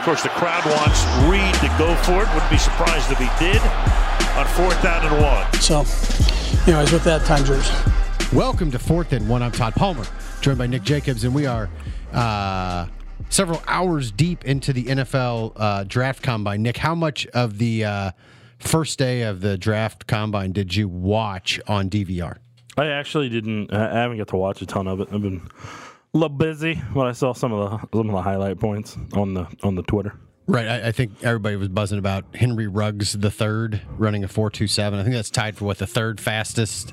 course, the crowd wants Reed to go for it. Wouldn't be surprised if he did on 4th down and 1. So, anyways, with that, time yours. Welcome to 4th and 1. I'm Todd Palmer, joined by Nick Jacobs, and we are several hours deep into the NFL draft combine. Nick, how much of the first day of the draft combine did you watch on DVR? I actually didn't. I haven't got to watch a ton of it. I've been a little busy, but I saw some of the highlight points on the Twitter. Right, I think everybody was buzzing about Henry Ruggs III running a 4.27. I think that's tied for the third fastest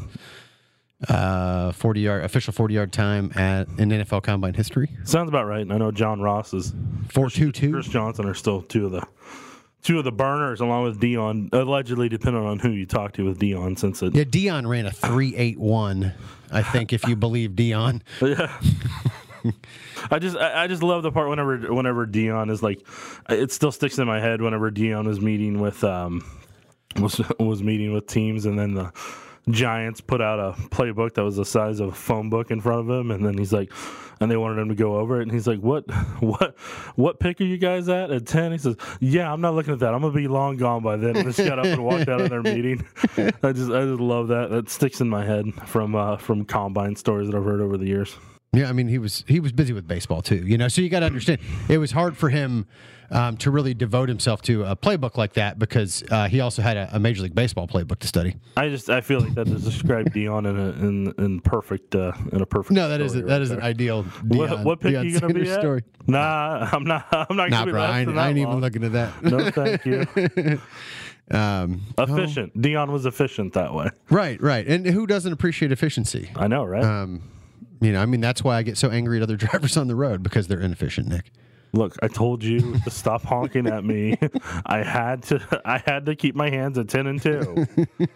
40-yard time in NFL Combine history. Sounds about right. I know John Ross is 4.22. Chris Johnson are still two of the burners, along with Dion, allegedly, depending on who you talk to with Dion. Dion ran a 3.81. I think if you believe Dion. Yeah. I just love the part whenever Dion is like, it still sticks in my head whenever Dion was meeting with was meeting with teams, and then the Giants put out a playbook that was the size of a phone book in front of him, and then he's like, and they wanted him to go over it, and he's like, what pick are you guys at 10? He says, yeah, I'm not looking at that. I'm gonna be long gone by then. And just got up and walked out of their meeting. I just love that. That sticks in my head from combine stories that I've heard over the years. Yeah, I mean, he was busy with baseball too, so you got to understand it was hard for him to really devote himself to a playbook like that because he also had a Major League Baseball playbook to study. I feel like that is described Dion in a perfect. No, that isn't ideal. Dion, what pick are you going to be at? Story. Nah, I'm not. Nah, bro, I ain't even looking at that. No, thank you. Efficient. Dion was efficient that way. Right, and who doesn't appreciate efficiency? I know, right? That's why I get so angry at other drivers on the road because they're inefficient, Nick. Look, I told you to stop honking at me. I had to keep my hands at 10 and 2.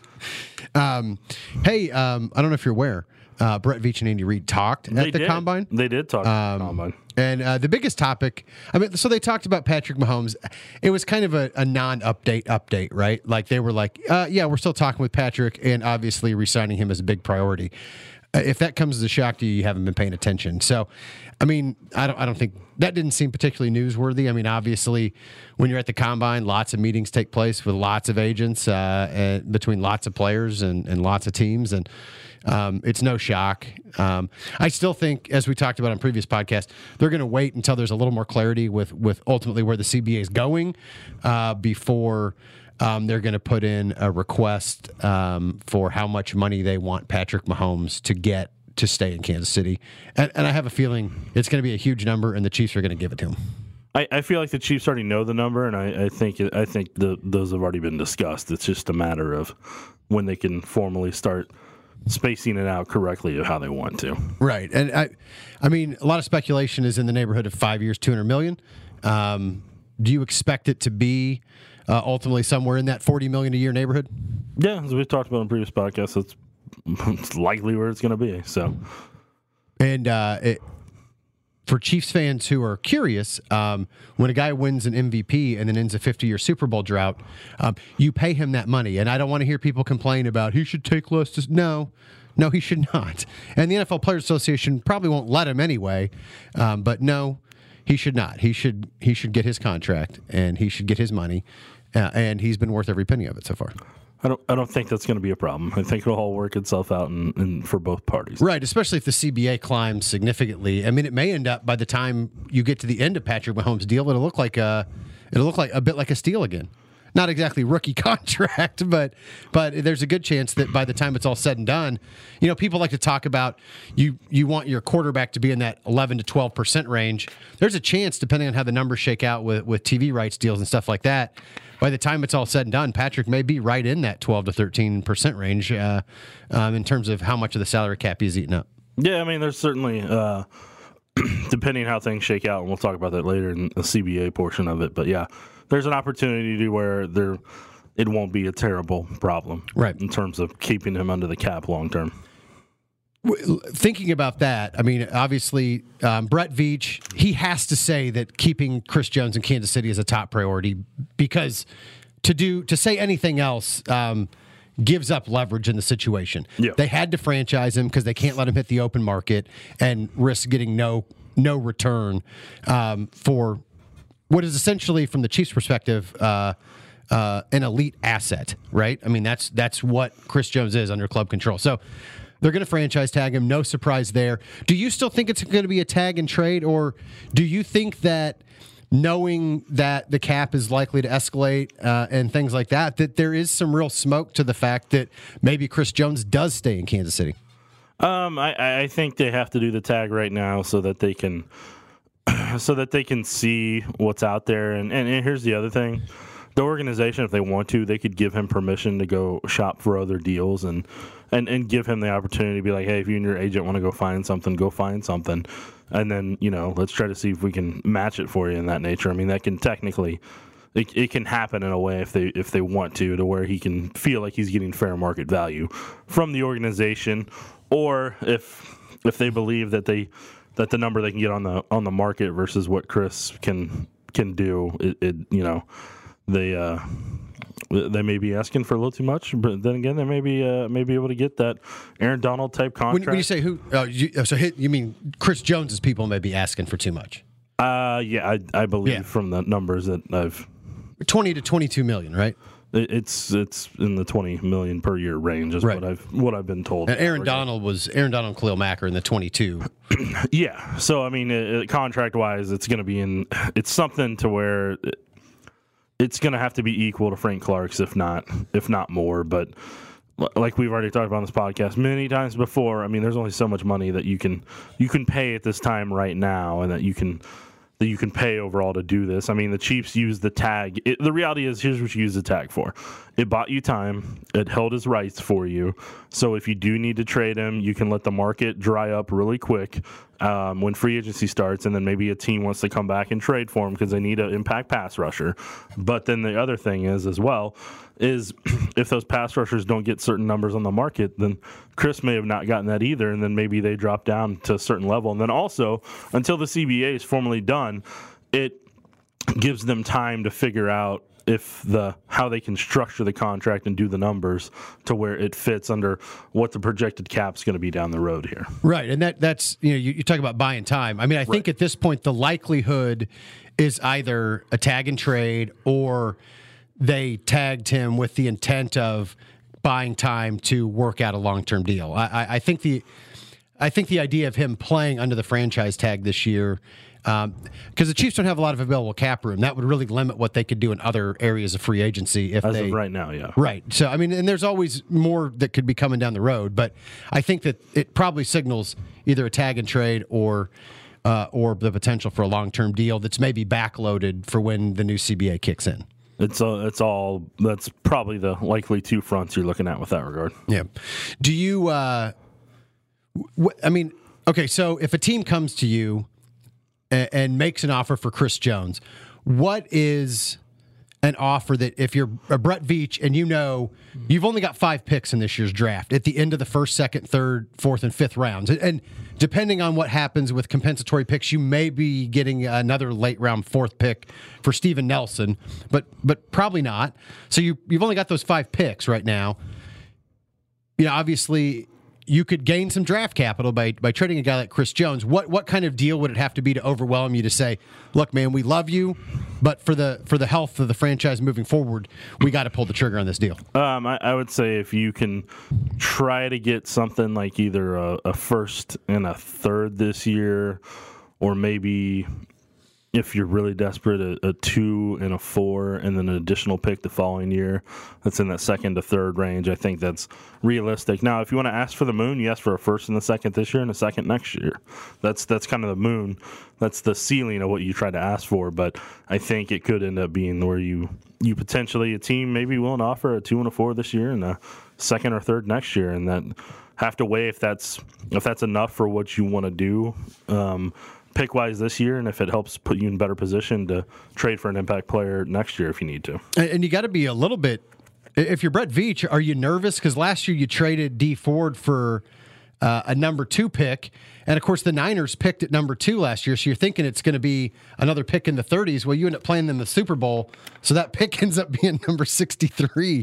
Hey, I don't know if you're aware. Brett Veach and Andy Reid talked at the Combine. They did talk at the Combine. And the biggest topic, so they talked about Patrick Mahomes. It was kind of a non-update, right? Like they were like, yeah, we're still talking with Patrick and obviously re-signing him is a big priority. If that comes as a shock to you, you haven't been paying attention. So, I don't think that didn't seem particularly newsworthy. Obviously, when you're at the Combine, lots of meetings take place with lots of agents between lots of players and lots of teams, and it's no shock. I still think, as we talked about on previous podcasts, they're going to wait until there's a little more clarity with ultimately where the CBA is going before they're going to put in a request for how much money they want Patrick Mahomes to get to stay in Kansas City. And I have a feeling it's going to be a huge number, and the Chiefs are going to give it to him. I feel like the Chiefs already know the number, and I think those have already been discussed. It's just a matter of when they can formally start spacing it out correctly of how they want to. Right. And I mean, a lot of speculation is in the neighborhood of 5 years, $200 million. Do you expect it to be ultimately somewhere in that $40 million a year neighborhood? Yeah, as we've talked about in previous podcasts, it's likely where it's going to be. So, and for Chiefs fans who are curious, when a guy wins an MVP and then ends a 50-year Super Bowl drought, you pay him that money. And I don't want to hear people complain about he should take less. No, he should not. And the NFL Players Association probably won't let him anyway. But no, he should not. He should get his contract and he should get his money. And he's been worth every penny of it so far. I don't think that's going to be a problem. I think it'll all work itself out and for both parties. Right, especially if the CBA climbs significantly. It may end up by the time you get to the end of Patrick Mahomes' deal, it'll look like a bit like a steal again. Not exactly rookie contract, but there's a good chance that by the time it's all said and done, people like to talk about you want your quarterback to be in that 11 to 12% range. There's a chance, depending on how the numbers shake out with TV rights deals and stuff like that, by the time it's all said and done, Patrick may be right in that 12 to 13% range in terms of how much of the salary cap he's eaten up. Yeah, there's certainly, depending on how things shake out, and we'll talk about that later in the CBA portion of it, but yeah, there's an opportunity to where it won't be a terrible problem, right, in terms of keeping him under the cap long term. Thinking about that, obviously, Brett Veach, he has to say that keeping Chris Jones in Kansas City is a top priority because to say anything else gives up leverage in the situation. Yeah. They had to franchise him because they can't let him hit the open market and risk getting no return for what is essentially, from the Chiefs' perspective, an elite asset, right? I mean, that's what Chris Jones is under club control. So they're going to franchise tag him. No surprise there. Do you still think it's going to be a tag and trade, or do you think that, knowing that the cap is likely to escalate and things like that, that there is some real smoke to the fact that maybe Chris Jones does stay in Kansas City? I think they have to do the tag right now so that they can see what's out there. And here's the other thing. The organization, if they want to, they could give him permission to go shop for other deals and give him the opportunity to be like, hey, if you and your agent want to go find something, go find something. And then, let's try to see if we can match it for you in that nature. I mean, that can technically, it can happen in a way if they want to where he can feel like he's getting fair market value from the organization, or if they believe that the number they can get on the market versus what Chris can do, they may be asking for a little too much, but then again, they may be able to get that Aaron Donald type contract. When you say who, you mean Chris Jones's people may be asking for too much? Yeah, I believe from the numbers that I've 20 to 22 million, right? It's in the 20 million per year range is right. what I've been told. And Aaron Donald and Khalil Mack are in the 22. Yeah, so I mean, contract wise, it's going to be it's something to where. It's going to have to be equal to Frank Clark's, if not more. But like we've already talked about on this podcast many times before, I mean, there's only so much money that you can pay at this time right now, and that you can pay overall to do this. I mean, the Chiefs use the tag. The reality is, here's what you use the tag for. It bought you time. It held his rights for you. So if you do need to trade him, you can let the market dry up really quick when free agency starts, and then maybe a team wants to come back and trade for him because they need an impact pass rusher. But then the other thing is if those pass rushers don't get certain numbers on the market, then Chris may have not gotten that either, and then maybe they drop down to a certain level. And then also, until the CBA is formally done, it gives them time to figure out how they can structure the contract and do the numbers to where it fits under what the projected cap's going to be down the road here. Right, and that's you talk about buying time. I mean, I think at this point the likelihood is either a tag and trade, or they tagged him with the intent of buying time to work out a long-term deal. I think the idea of him playing under the franchise tag this year, because the Chiefs don't have a lot of available cap room, that would really limit what they could do in other areas of free agency. As of right now, yeah. Right. So, I mean, and there's always more that could be coming down the road, but I think that it probably signals either a tag and trade or the potential for a long-term deal that's maybe backloaded for when the new CBA kicks in. That's probably the likely two fronts you're looking at with that regard. Yeah. Do you, okay, so if a team comes to you and makes an offer for Chris Jones, what is an offer that, if you're a Brett Veach and you've only got 5 picks in this year's draft at the end of the first, second, third, fourth, and fifth rounds, and depending on what happens with compensatory picks, you may be getting another late round 4th pick for Steven Nelson, but probably not. So you've only got those 5 picks right now. Obviously, you could gain some draft capital by trading a guy like Chris Jones. What kind of deal would it have to be to overwhelm you to say, look, man, we love you, but for the health of the franchise moving forward, we got to pull the trigger on this deal? I would say if you can try to get something like either a first and a third this year, or maybe if you're really desperate, a 2 and a 4, and then an additional pick the following year that's in that second to third range, I think that's realistic. Now, if you want to ask for the moon, you ask for a first and a second this year and a second next year. That's kind of the moon. That's the ceiling of what you try to ask for. But I think it could end up being where you potentially, a team maybe willing to offer a 2 and a 4 this year and a second or third next year, and that have to weigh if that's enough for what you want to do. Pick-wise this year, and if it helps put you in better position to trade for an impact player next year if you need to. And you got to be a little bit, if you're Brett Veach, are you nervous? Because last year you traded Dee Ford for a number 2 pick, and of course the Niners picked at number 2 last year, so you're thinking it's going to be another pick in the 30s. Well, you end up playing in the Super Bowl, so that pick ends up being number 63,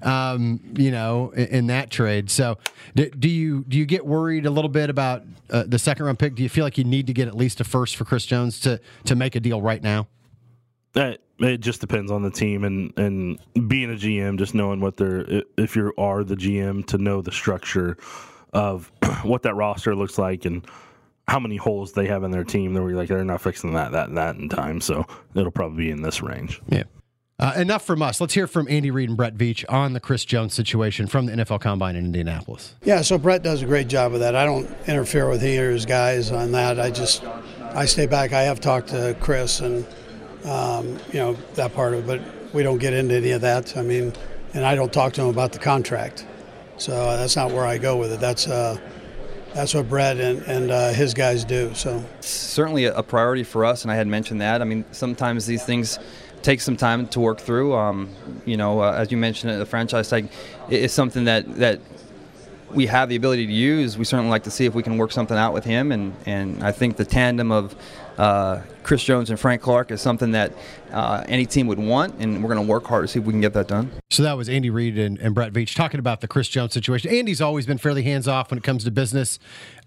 in that trade. So do you get worried a little bit about the second round pick? Do you feel like you need to get at least a first for Chris Jones to make a deal right now? It just depends on the team, and being a GM, just knowing if you are the GM, to know the structure of what that roster looks like and how many holes they have in their team. They're not fixing that in time, so it'll probably be in this range. Yeah. Enough from us. Let's hear from Andy Reid and Brett Veach on the Chris Jones situation from the NFL Combine in Indianapolis. Yeah, so Brett does a great job of that. I don't interfere with either of his guys on that. I stay back. I have talked to Chris and, that part of it, but we don't get into any of that. I mean, and I don't talk to him about the contract. So that's not where I go with it. That's what Brett and his guys do. So it's certainly a priority for us, and I had mentioned that. I mean, sometimes these things take some time to work through. As you mentioned, the franchise tag is something that we have the ability to use. We certainly like to see if we can work something out with him, and I think the tandem of Chris Jones and Frank Clark is something that any team would want, and we're going to work hard to see if we can get that done. So that was Andy Reid and Brett Veach talking about the Chris Jones situation. Andy's always been fairly hands-off when it comes to business.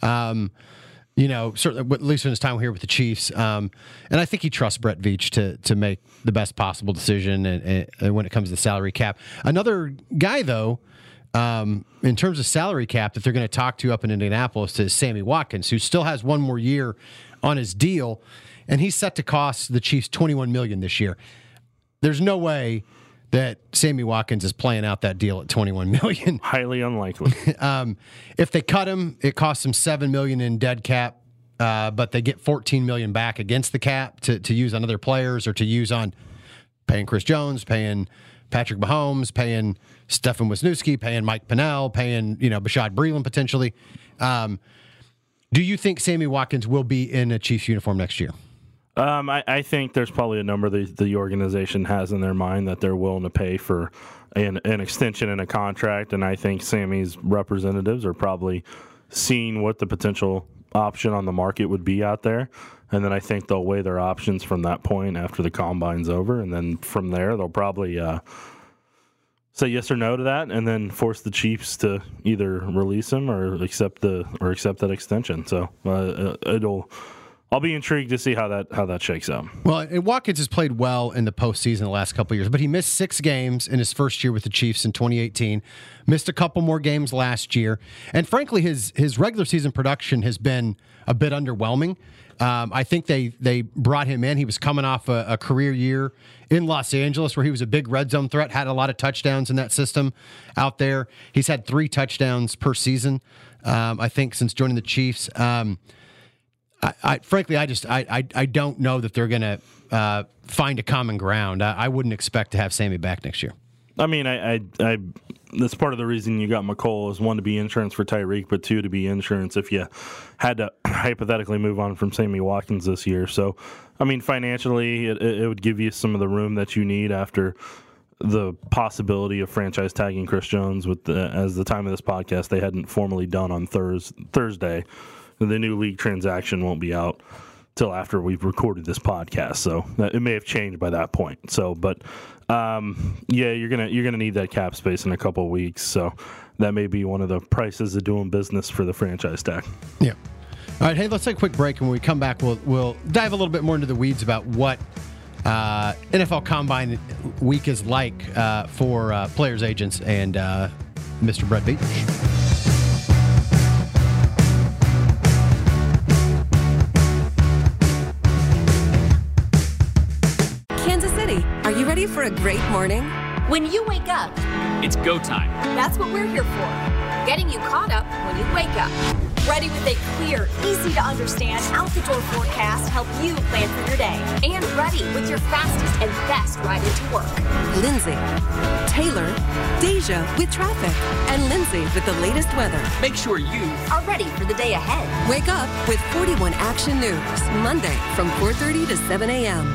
Certainly, at least in his time here with the Chiefs. And I think he trusts Brett Veach to make the best possible decision and when it comes to the salary cap. Another guy, though, in terms of salary cap that they're going to talk to up in Indianapolis is Sammy Watkins, who still has one more year on his deal, and he's set to cost the Chiefs $21 million this year. There's no way that Sammy Watkins is playing out that deal at $21 million. Highly unlikely. If they cut him, it costs them $7 million in dead cap, but they get $14 million back against the cap to use on other players or to use on paying Chris Jones, paying Patrick Mahomes, paying Stefan Wisniewski, paying Mike Pennell, paying Bashaud Breeland potentially. Do you think Sammy Watkins will be in a Chiefs uniform next year? I think there's probably a number the organization has in their mind that they're willing to pay for an extension in a contract, and I think Sammy's representatives are probably seeing what the potential option on the market would be out there, and then I think they'll weigh their options from that point after the Combine's over, and then from there they'll probably say yes or no to that, and then force the Chiefs to either release him or accept that extension. So I'll be intrigued to see how that shakes out. Well, and Watkins has played well in the postseason the last couple of years, but he missed 6 games in his first year with the Chiefs in 2018, missed a couple more games last year, and frankly, his regular season production has been a bit underwhelming. I think they brought him in. He was coming off a career year in Los Angeles where he was a big red zone threat, had a lot of touchdowns in that system out there. He's had 3 touchdowns per season, I think, since joining the Chiefs. Frankly, I don't know that they're going to find a common ground. I wouldn't expect to have Sammy back next year. I mean, I that's part of the reason you got McColl is 1, to be insurance for Tyreek, but 2, to be insurance if you had to hypothetically move on from Sammy Watkins this year. So, I mean, financially, it would give you some of the room that you need after the possibility of franchise tagging Chris Jones. As the time of this podcast, they hadn't formally done on Thursday. The new league transaction won't be out till after we've recorded this podcast, so it may have changed by that point. So, but you're gonna need that cap space in a couple of weeks. So that may be one of the prices of doing business for the franchise tag. Yeah. All right. Hey, let's take a quick break, and when we come back, we'll dive a little bit more into the weeds about what NFL Combine week is like for players, agents, and Mr. Brett Veach. Ready for a great morning? When you wake up, it's go time. That's what we're here for. Getting you caught up when you wake up. Ready with a clear, easy to understand out-the-door forecast to help you plan for your day. And ready with your fastest and best ride into work. Lindsay, Taylor, Deja with traffic, and Lindsay with the latest weather. Make sure you are ready for the day ahead. Wake up with 41 Action News, Monday from 4:30 to 7 a.m.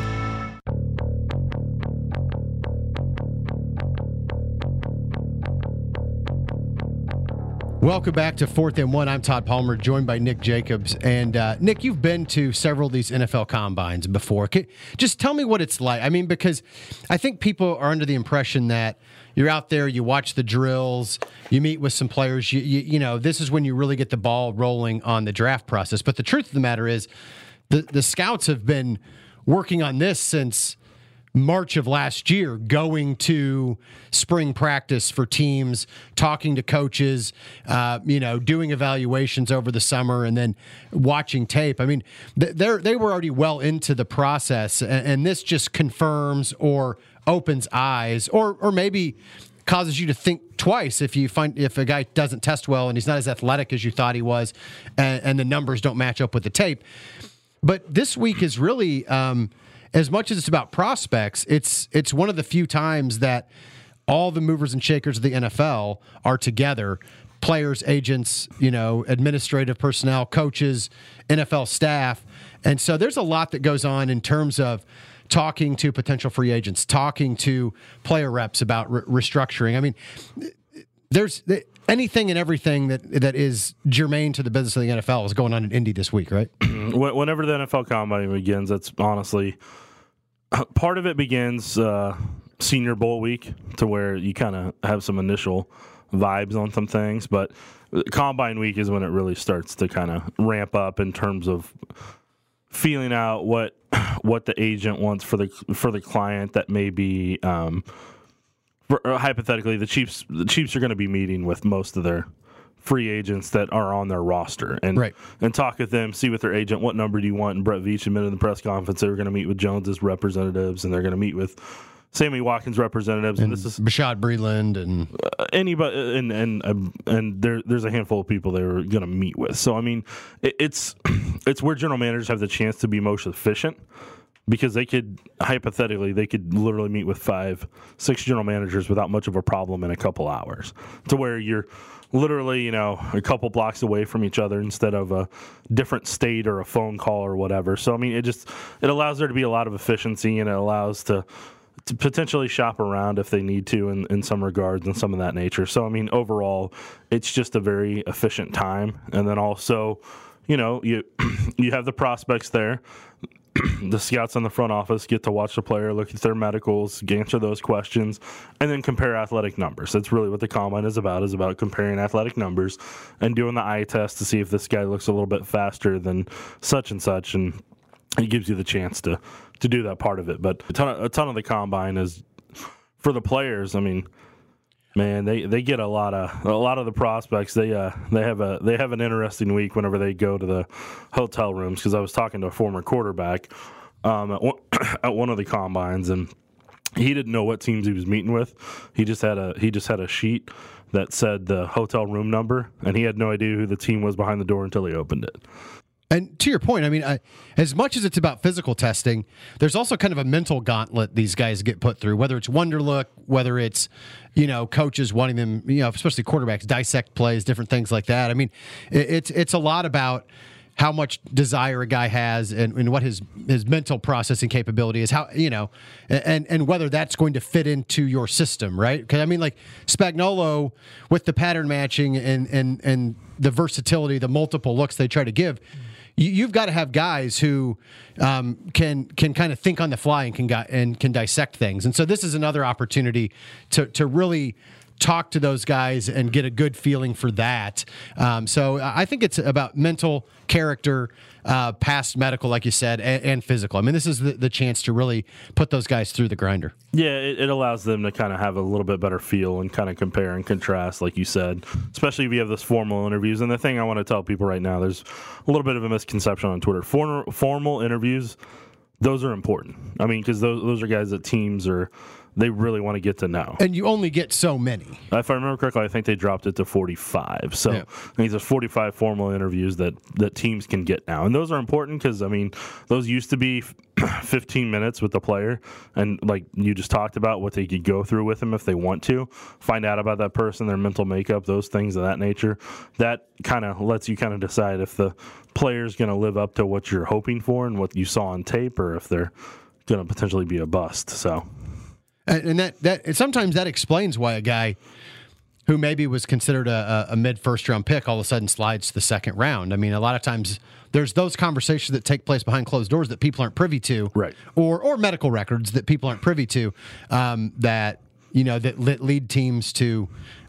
Welcome back to 4th and 1. I'm Todd Palmer, joined by Nick Jacobs. And Nick, you've been to several of these NFL Combines before. Just tell me what it's like. I mean, because I think people are under the impression that you're out there, you watch the drills, you meet with some players, you know, this is when you really get the ball rolling on the draft process. But the truth of the matter is the scouts have been working on this since March of last year, going to spring practice for teams, talking to coaches, doing evaluations over the summer, and then watching tape. I mean, they were already well into the process, and this just confirms or opens eyes, or maybe causes you to think twice if a guy doesn't test well and he's not as athletic as you thought he was, and the numbers don't match up with the tape. But this week is really, as much as it's about prospects, it's one of the few times that all the movers and shakers of the NFL are together: players, agents, administrative personnel, coaches, NFL staff. And so there's a lot that goes on in terms of talking to potential free agents, talking to player reps about restructuring. I mean, there's anything and everything that is germane to the business of the NFL is going on in Indy this week, right? Whenever the NFL Combine begins, that's honestly part of it begins Senior Bowl week, to where you kind of have some initial vibes on some things, but Combine week is when it really starts to kind of ramp up in terms of feeling out what the agent wants for the client. That may be hypothetically the Chiefs are going to be meeting with most of their free agents that are on their roster and talk with them, see with their agent what number do you want. And Brett Veach admitted in the press conference they were going to meet with Jones's representatives, and they're going to meet with Sammy Watkins' representatives, and this is Bashad Breeland and anybody, and there's a handful of people they were going to meet with. So I mean, it's where general managers have the chance to be most efficient, because they could literally meet with 5-6 general managers without much of a problem in a couple hours, to where you're literally a couple blocks away from each other instead of a different state or a phone call or whatever. So I mean, it allows there to be a lot of efficiency, and it allows to potentially shop around if they need to in some regards and some of that nature. So, I mean, overall, it's just a very efficient time. And then also, you have the prospects there. The scouts in the front office get to watch the player, look at their medicals, answer those questions, and then compare athletic numbers. That's really what the Combine is about comparing athletic numbers and doing the eye test to see if this guy looks a little bit faster than such and such. And it gives you the chance to do that part of it. But a ton of the Combine is for the players. I mean, man, they get a lot of the prospects. They have an interesting week whenever they go to the hotel rooms, because I was talking to a former quarterback at one of the Combines, and he didn't know what teams he was meeting with. He just had a sheet that said the hotel room number, and he had no idea who the team was behind the door until he opened it. And to your point, I mean, as much as it's about physical testing, there's also kind of a mental gauntlet these guys get put through, whether it's Wonderlook, whether it's, coaches wanting them, especially quarterbacks, dissect plays, different things like that. I mean, it's a lot about how much desire a guy has and what his mental processing capability is, how, and whether that's going to fit into your system, right? Because, I mean, like Spagnuolo with the pattern matching and the versatility, the multiple looks they try to give, you've got to have guys who can kind of think on the fly and can dissect things. And so this is another opportunity to really talk to those guys and get a good feeling for that. So I think it's about mental, character, past medical, like you said, and physical. I mean, this is the chance to really put those guys through the grinder. Yeah, it allows them to kind of have a little bit better feel and kind of compare and contrast, like you said, especially if you have those formal interviews. And the thing I want to tell people right now, there's a little bit of a misconception on Twitter. Formal interviews, those are important. I mean, because those are guys that teams they really want to get to know. And you only get so many. If I remember correctly, I think they dropped it to 45. So I think there's 45 formal interviews that teams can get now. And those are important because, I mean, those used to be 15 minutes with the player. And like you just talked about, what they could go through with them if they want to, find out about that person, their mental makeup, those things of that nature. That kind of lets you kind of decide if the player's going to live up to what you're hoping for and what you saw on tape, or if they're going to potentially be a bust. So... And that sometimes that explains why a guy who maybe was considered a mid first round pick all of a sudden slides to the second round. I mean, a lot of times there's those conversations that take place behind closed doors that people aren't privy to, right? Or medical records that people aren't privy to, that lead teams to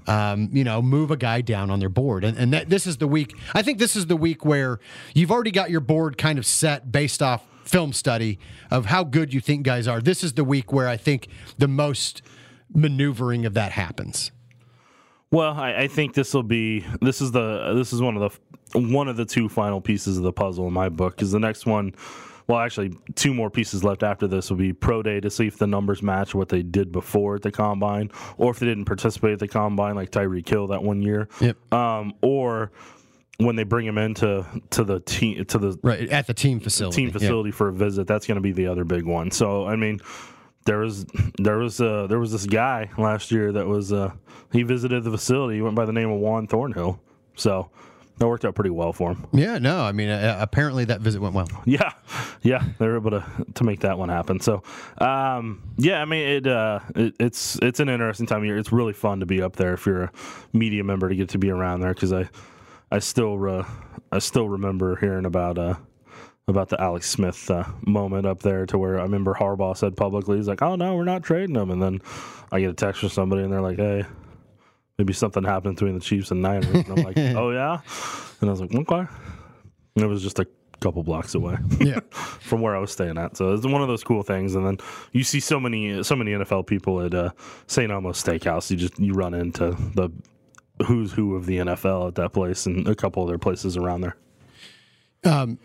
move a guy down on their board. And this is the week. I think this is the week where you've already got your board kind of set based off film study of how good you think guys are, this is the week where I think the most maneuvering of that happens. Well, I think this is one of the two final pieces of the puzzle in my book, because the next one, well, actually, two more pieces left after this will be Pro Day to see if the numbers match what they did before at the Combine, or if they didn't participate at the Combine, like Tyreek Hill that one year. Yep. Or when they bring him into the team right at the team facility for a visit. That's going to be the other big one. So I mean, there was this guy last year that was he visited the facility. He went by the name of Juan Thornhill. So that worked out pretty well for him. Yeah, no, I mean, apparently that visit went well. Yeah, they were able to make that one happen. So, I mean, it's an interesting time of year. It's really fun to be up there if you're a media member, to get to be around there, because I still remember hearing about the Alex Smith moment up there, to where I remember Harbaugh said publicly, he's like, "Oh no, we're not trading him," and then I get a text from somebody and they're like, "Hey, maybe something happened between the Chiefs and Niners." And I'm like, "Oh, yeah?" And I was like, "Okay." And it was just a couple blocks away from where I was staying at. So it's one of those cool things. And then you see so many NFL people at St. Elmo's Steakhouse. You run into the who's who of the NFL at that place, and a couple other places around there.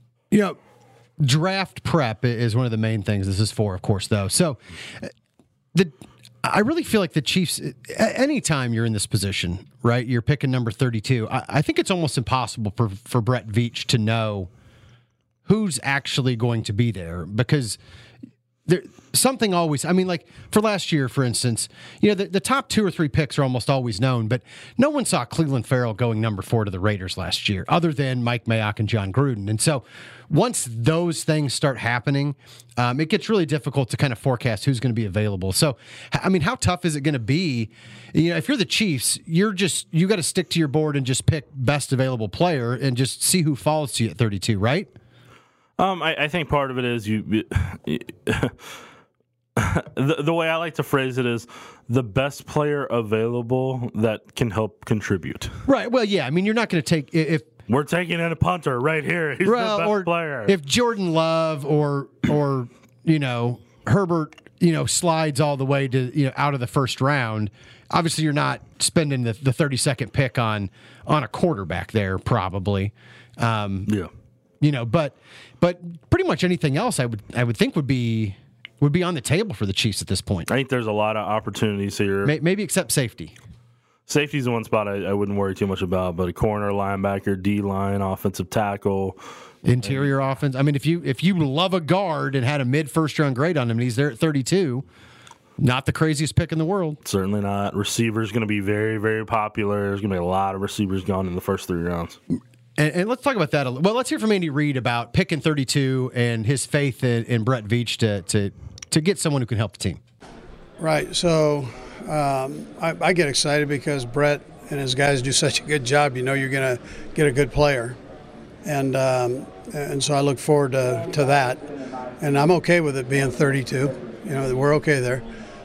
Draft prep is one of the main things this is for, of course, though. So I really feel like the Chiefs, anytime you're in this position, right, you're picking number 32, I think it's almost impossible for Brett Veach to know who's actually going to be there, because something always, I mean, like for last year, for instance, the top 2 or 3 picks are almost always known, but no one saw Cleveland Farrell going number 4 to the Raiders last year, other than Mike Mayock and John Gruden. And so once those things start happening, it gets really difficult to kind of forecast who's going to be available. So, I mean, how tough is it going to be? If you're the Chiefs, you got to stick to your board and just pick best available player and just see who falls to you at 32, right? I think part of it is the way I like to phrase it is the best player available that can help contribut. Right. Well, yeah. I mean, you're not going to take if we're taking in a punter right here. He's the best player. If Jordan Love or Herbert, slides all the way to out of the first round, obviously you're not spending the 32nd pick on a quarterback there, probably. But pretty much anything else I would think would be on the table for the Chiefs at this point. I think there's a lot of opportunities here. Maybe except safety. Safety's the one spot I wouldn't worry too much about, but a corner, linebacker, D-line, offensive tackle, interior offense. I mean, if you love a guard and had a mid-first round grade on him and he's there at 32, not the craziest pick in the world. Certainly not. Receiver's going to be very, very popular. There's going to be a lot of receivers gone in the first 3 rounds. And let's talk about that. Well, let's hear from Andy Reid about picking 32 and his faith in Brett Veach to get someone who can help the team. Right. So I get excited because Brett and his guys do such a good job. You're going to get a good player. And so I look forward to that. And I'm okay with it being 32. We're okay there.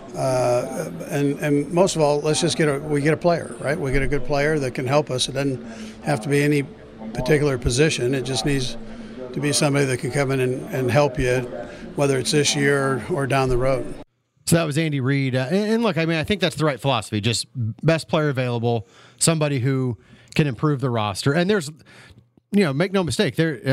And most of all, let's just get a player, right? We get a good player that can help us. It doesn't have to be any particular position. It just needs to be somebody that can come in and help you, whether it's this year or down the road. So that was Andy Reid. And look, I mean, I think that's the right philosophy. Just best player available, somebody who can improve the roster. And there's, make no mistake,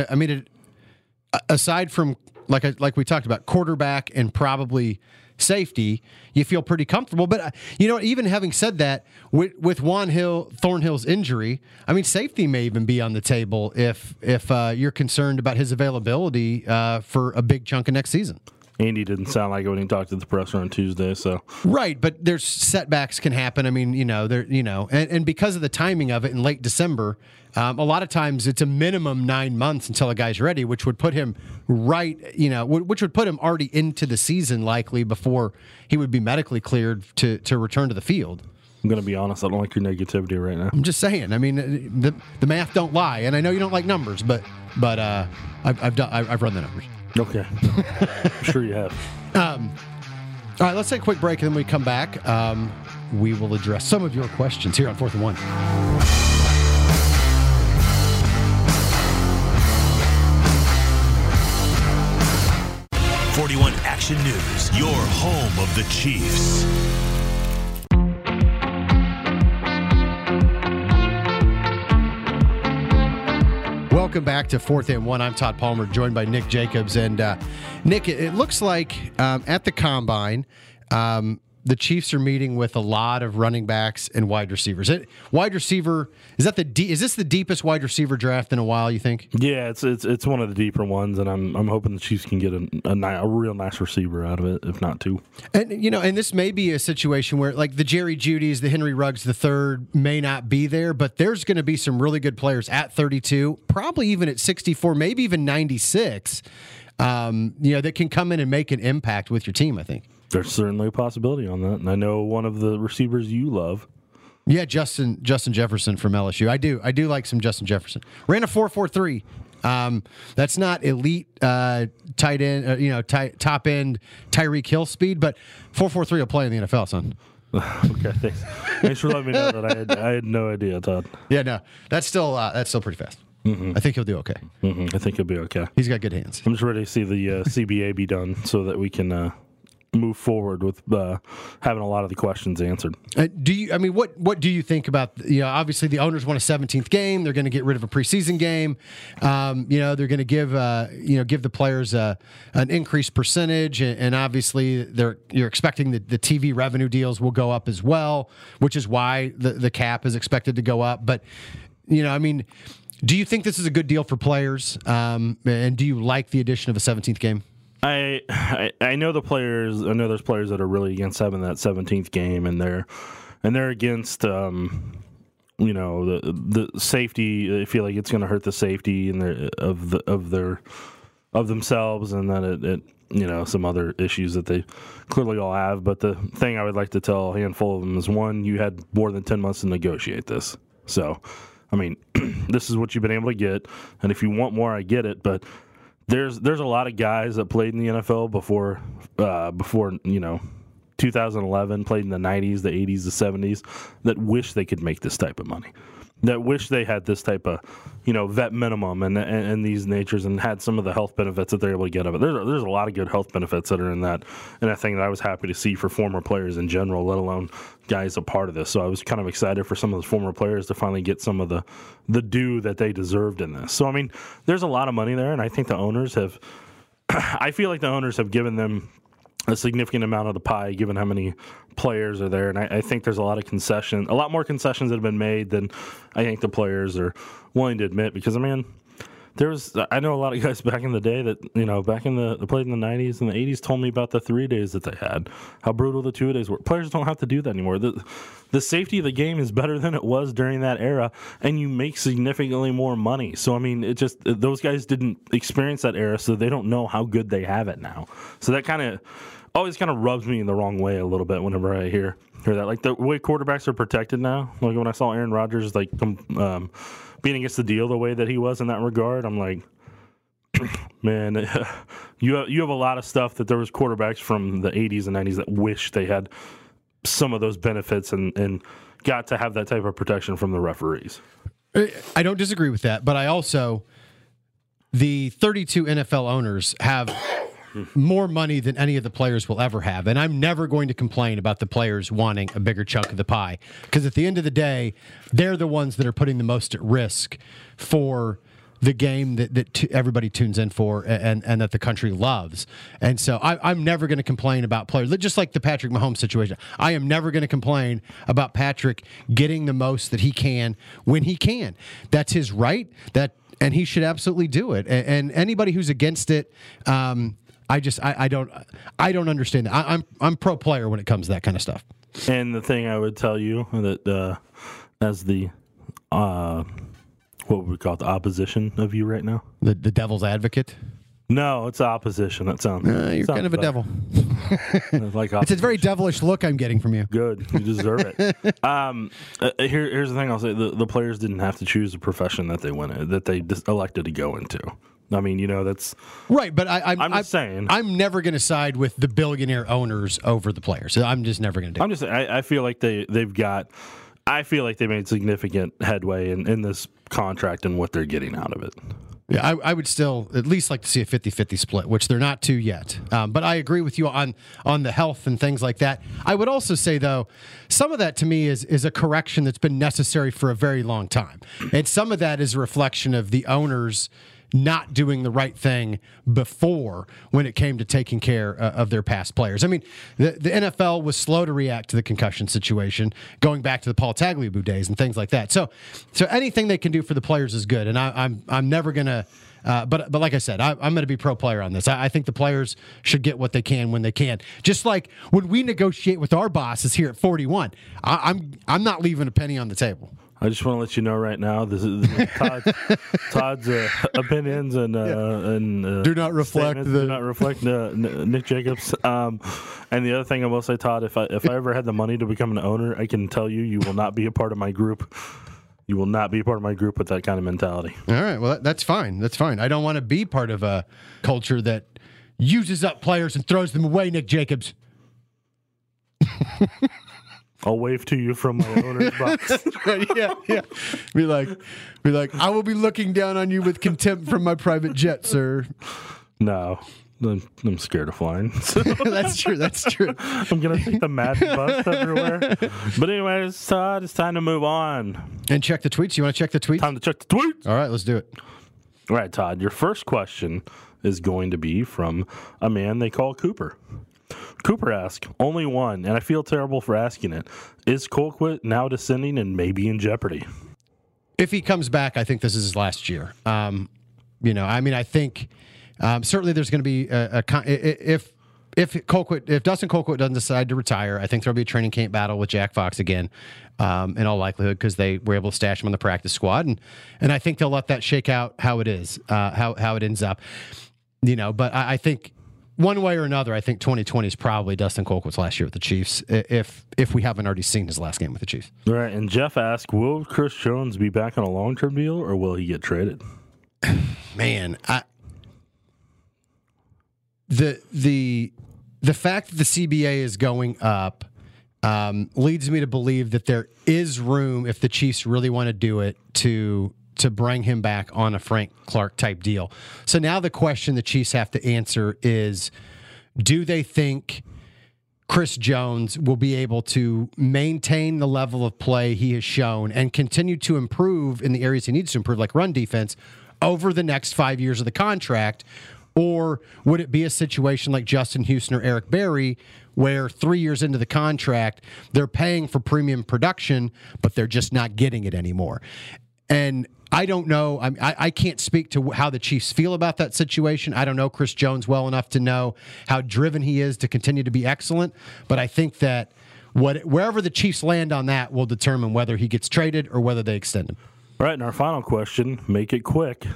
aside from, like we talked about, quarterback and probably safety, you feel pretty comfortable. But even having said that, with Juan Thornhill's injury, I mean, safety may even be on the table if you're concerned about his availability for a big chunk of next season. Andy didn't sound like it when he talked to the presser on Tuesday. So right, but there's setbacks can happen. I mean, and because of the timing of it in late December, a lot of times it's a minimum 9 months until a guy's ready, which would put him which would put him already into the season likely before he would be medically cleared to return to the field. I'm going to be honest, I don't like your negativity right now. I'm just saying. I mean, the math don't lie, and I know you don't like numbers, but I've run the numbers. Okay. I'm sure you have. All right, let's take a quick break, and then when we come back, we will address some of your questions here on 4th and 1. 41 Action News, your home of the Chiefs. Welcome back to 4th and 1. I'm Todd Palmer, joined by Nick Jacobs. And Nick, it looks like at the Combine, the Chiefs are meeting with a lot of running backs and wide receivers. Wide receiver, is this the deepest wide receiver draft in a while, you think? Yeah, it's one of the deeper ones, and I'm hoping the Chiefs can get a real nice receiver out of it, if not two. And and this may be a situation where like the Jerry Judys, the Henry Ruggs the third may not be there, but there's going to be some really good players at 32, probably even at 64, maybe even 96. That can come in and make an impact with your team, I think. There's certainly a possibility on that, and I know one of the receivers you love. Yeah, Justin Jefferson from LSU. I do like some Justin Jefferson. Ran a 4.43. That's not elite tight end, top end Tyreek Hill speed, but 4.43 will play in the NFL, son. Okay, thanks. Thanks for letting me know that. I had no idea, Todd. Yeah, no, that's still pretty fast. Mm-hmm. I think he'll do okay. Mm-hmm. I think he'll be okay. He's got good hands. I'm just ready to see the CBA be done so that we can move forward with having a lot of the questions answered. What do you think about, obviously the owners want a 17th game. They're going to get rid of a preseason game. They're going to give the players an increased percentage, and obviously you're expecting that the TV revenue deals will go up as well, which is why the cap is expected to go up. But, do you think this is a good deal for players? And do you like the addition of a 17th game? I know the players. I know there's players that are really against having that 17th game, and they're against the safety. They feel like it's going to hurt the safety and of themselves, and that it some other issues that they clearly all have. But the thing I would like to tell a handful of them is, one, you had more than 10 months to negotiate this. So, I mean, this is what you've been able to get, and if you want more, I get it, but there's a lot of guys that played in the NFL before 2011, played in the 90s, the 80s, the 70s, that wish they could make this type of money, that wish they had this type of vet minimum and these natures, and had some of the health benefits that they're able to get of it. There's a lot of good health benefits that are in that, and I think that I was happy to see for former players in general, let alone guys a part of this. So I was kind of excited for some of those former players to finally get some of the due that they deserved in this. So I mean, there's a lot of money there, and I think the owners have I feel like the owners have given them a significant amount of the pie, given how many players are there. And I think there's a lot more concessions that have been made than I think the players are willing to admit. Because, I mean, I know a lot of guys back in the day that, back in the played in the 90s and the 80s told me about the 3 days that they had, how brutal the 2 days were. Players don't have to do that anymore. The safety of the game is better than it was during that era, and you make significantly more money. So, I mean, those guys didn't experience that era, so they don't know how good they have it now. So that always kind of rubs me in the wrong way a little bit whenever I hear that. Like the way quarterbacks are protected now, like when I saw Aaron Rodgers being against the deal the way that he was in that regard, I'm like, man, you have a lot of stuff that there was quarterbacks from the 80s and 90s that wish they had some of those benefits and got to have that type of protection from the referees. I don't disagree with that, but I also, the 32 NFL owners have more money than any of the players will ever have. And I'm never going to complain about the players wanting a bigger chunk of the pie, because at the end of the day, they're the ones that are putting the most at risk for the game that everybody tunes in for and that the country loves. And so I'm never going to complain about players, just like the Patrick Mahomes situation. I am never going to complain about Patrick getting the most that he can when he can. That's his right, and he should absolutely do it. And anybody who's against it, I don't understand that. I'm pro player when it comes to that kind of stuff. And the thing I would tell you that as the what would we call it, the opposition of you right now, the devil's advocate. No, it's opposition. That sounds. You're kind of a devil. It's a very devilish look I'm getting from you. Good, you deserve it. Here's the thing I'll say: the players didn't have to choose a profession that they elected to go into. I mean, that's right. But I'm just saying, I'm never going to side with the billionaire owners over the players. I'm just never going to do. I'm just saying, I feel like they've got. I feel like they made significant headway in this contract and what they're getting out of it. Yeah, I would still at least like to see a 50-50 split, which they're not to yet. But I agree with you on the health and things like that. I would also say, though, some of that to me is a correction that's been necessary for a very long time. And some of that is a reflection of the owners not doing the right thing before when it came to taking care of their past players. I mean, the NFL was slow to react to the concussion situation, going back to the Paul Tagliabue days and things like that. So anything they can do for the players is good, and I'm never gonna. But like I said, I'm going to be pro player on this. I think the players should get what they can when they can. Just like when we negotiate with our bosses here at 41, I'm not leaving a penny on the table. I just want to let you know right now, this is Todd's opinions and do not reflect Nick Jacobs. And the other thing I will say, Todd, if I ever had the money to become an owner, I can tell you will not be a part of my group. You will not be a part of my group with that kind of mentality. All right, well that's fine. That's fine. I don't want to be part of a culture that uses up players and throws them away. Nick Jacobs. I'll wave to you from my owner's box. yeah. Be like, I will be looking down on you with contempt from my private jet, sir. No, I'm scared of flying. That's true. I'm gonna take the mad bus everywhere. But anyways, Todd, it's time to move on and check the tweets. You want to check the tweets? Time to check the tweets. All right, let's do it. All right, Todd. Your first question is going to be from a man they call Cooper. Cooper asks, only one, and I feel terrible for asking it. Is Colquitt now descending and maybe in jeopardy? If he comes back, I think this is his last year. I think certainly there's going to be if Dustin Colquitt doesn't decide to retire, I think there'll be a training camp battle with Jack Fox again, in all likelihood, because they were able to stash him on the practice squad, and I think they'll let that shake out how it is, how it ends up. But I think. One way or another, I think 2020 is probably Dustin Colquitt's last year with the Chiefs, if we haven't already seen his last game with the Chiefs. All right, and Jeff asked, will Chris Jones be back on a long-term deal, or will he get traded? Man, the fact that the CBA is going up leads me to believe that there is room, if the Chiefs really want to do it, to bring him back on a Frank Clark type deal. So now the question the Chiefs have to answer is, do they think Chris Jones will be able to maintain the level of play he has shown and continue to improve in the areas he needs to improve, like run defense, over the next 5 years of the contract? Or would it be a situation like Justin Houston or Eric Berry, where 3 years into the contract, they're paying for premium production, but they're just not getting it anymore? And I don't know. I can't speak to how the Chiefs feel about that situation. I don't know Chris Jones well enough to know how driven he is to continue to be excellent. But I think that wherever the Chiefs land on that will determine whether he gets traded or whether they extend him. All right, and our final question, make it quick.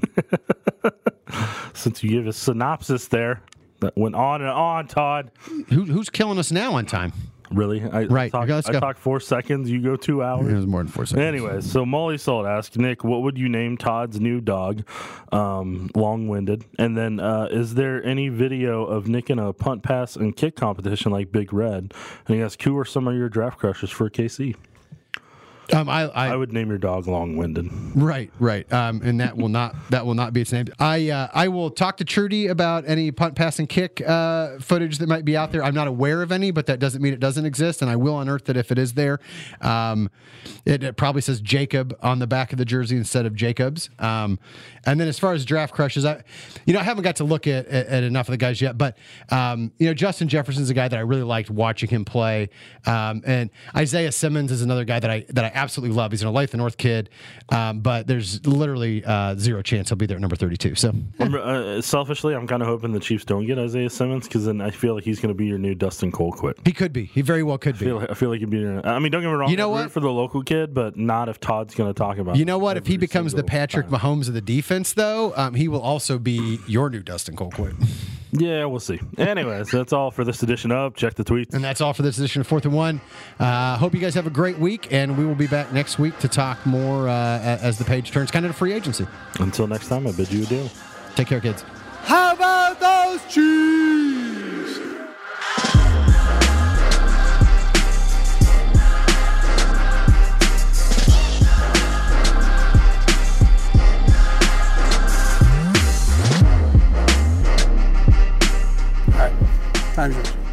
Since you gave a synopsis there that went on and on, Todd. Who's killing us now on time? Really? I talk 4 seconds, you go 2 hours? It was more than 4 seconds. Anyways, so Molly Salt asked, Nick, what would you name Todd's new dog? Long-winded. And then, is there any video of Nick in a punt, pass, and kick competition like Big Red? And he asked, who are some of your draft crushes for KC? I would name your dog Long-winded. Right. And that will not be its name. I will talk to Trudy about any punt, pass, and kick footage that might be out there. I'm not aware of any, but that doesn't mean it doesn't exist, and I will unearth it if it is there. It probably says Jacob on the back of the jersey instead of Jacobs. And then as far as draft crushes, I haven't got to look at enough of the guys yet, but Justin Jefferson's a guy that I really liked watching him play, and Isaiah Simmons is another guy that I absolutely love. He's an Olathe North kid, but there's literally zero chance he'll be there at number 32. So, selfishly, I'm kind of hoping the Chiefs don't get Isaiah Simmons, because then I feel like he's going to be your new Dustin Colquitt. He could be. He very well could be. I feel like he'd be. Don't get me wrong. You know what? For the local kid, but not if Todd's going to talk about. You know what? If he becomes the Patrick Mahomes of the defense, though, he will also be your new Dustin Colquitt. Yeah, we'll see. Anyways, that's all for this edition of Check the Tweets. And that's all for this edition of 4th and 1. Hope you guys have a great week, and we will be back next week to talk more as the page turns kind of to free agency. Until next time, I bid you adieu. Take care, kids. How about those Chiefs? Time's yours.